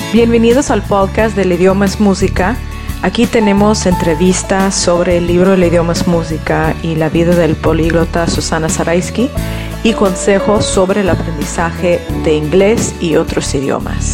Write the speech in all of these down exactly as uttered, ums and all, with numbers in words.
Bienvenidos al podcast del Idioma es Música. Aquí tenemos entrevistas sobre el libro El idioma es música y la vida del políglota Susana Zaraisky y consejos sobre el aprendizaje de inglés y otros idiomas.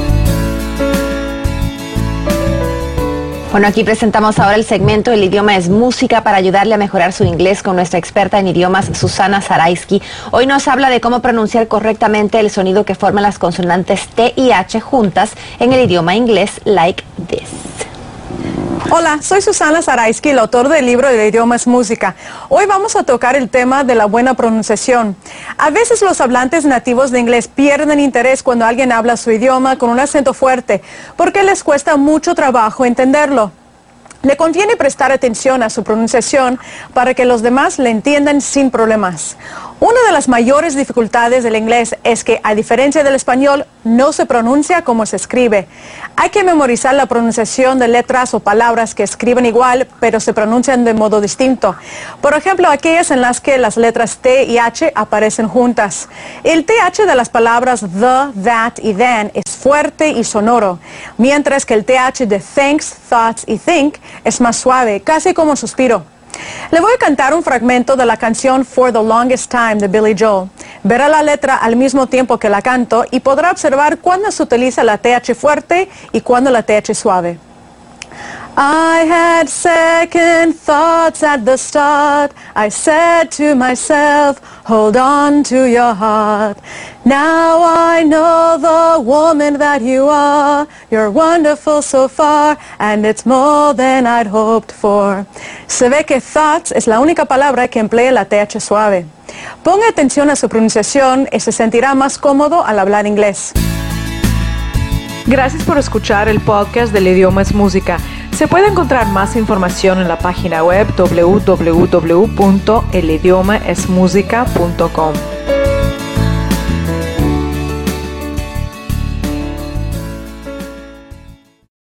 Bueno, aquí presentamos ahora el segmento El idioma es música para ayudarle a mejorar su inglés con nuestra experta en idiomas, Susana Zaraisky. Hoy nos habla de cómo pronunciar correctamente el sonido que forman las consonantes T y H juntas en el idioma inglés, like this. Hola, soy Susana Zaraisky, el autor del libro El idioma es música. Hoy vamos a tocar el tema de la buena pronunciación. A veces los hablantes nativos de inglés pierden interés cuando alguien habla su idioma con un acento fuerte, porque les cuesta mucho trabajo entenderlo. Le conviene prestar atención a su pronunciación para que los demás le entiendan sin problemas. Una de las mayores dificultades del inglés es que, a diferencia del español, no se pronuncia como se escribe. Hay que memorizar la pronunciación de letras o palabras que escriben igual, pero se pronuncian de modo distinto. Por ejemplo, aquellas en las que las letras T y H aparecen juntas. El T H de las palabras the, that y then es fuerte y sonoro, mientras que el T H de thanks, thoughts y think es más suave, casi como un suspiro. Le voy a cantar un fragmento de la canción For the Longest Time de Billy Joel. Verá la letra al mismo tiempo que la canto y podrá observar cuándo se utiliza la T H fuerte y cuándo la T H suave. I had second thoughts at the start. I said to myself, hold on to your heart. Now I know the woman that you are. You're wonderful so far, and it's more than I'd hoped for. Se ve que thoughts es la única palabra que emplea la T H suave. Ponga atención a su pronunciación y se sentirá más cómodo al hablar inglés. Gracias por escuchar el podcast del Idioma es Música. Se puede encontrar más información en la página web doble u doble u doble u punto el idioma es música punto com.